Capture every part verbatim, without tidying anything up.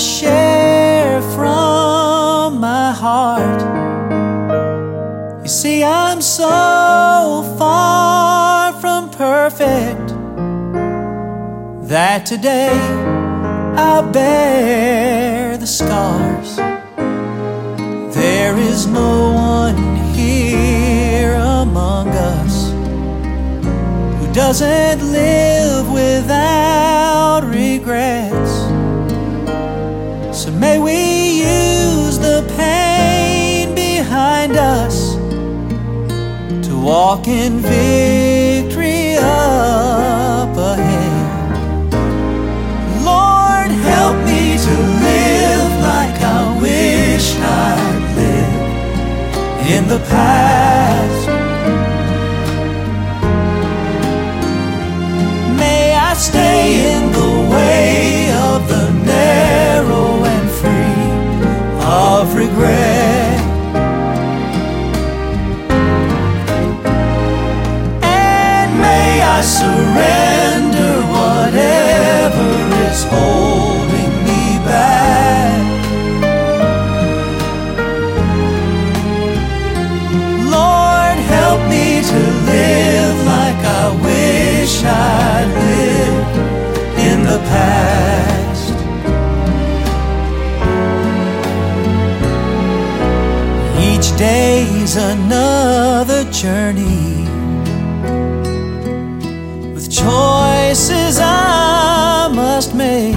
share from my heart. You see, I'm so far from perfect that today I'll bear the scars. There is no one here among us who doesn't live without regrets. So may we use the pain behind us to walk in victory up ahead. Lord, help me to live like I wish I'd lived in the past. May I stay in the way of the narrow and free of regret. And may I surrender whatever is holding me back. Lord, help me to live like I wish I'd lived in the past. Each day's another journey with choices I must make.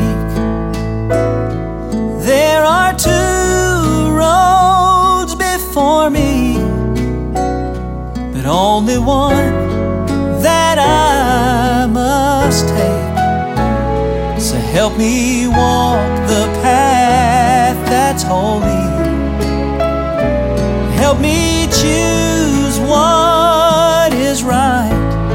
There are two roads before me, but only one that I must take. So help me walk the path that's holy. Help me choose what is right.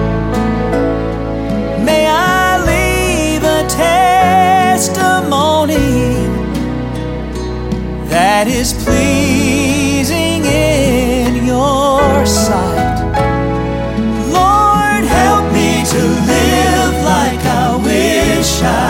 May I leave a testimony that is pleasing in your sight. Lord, help me to live like I wish I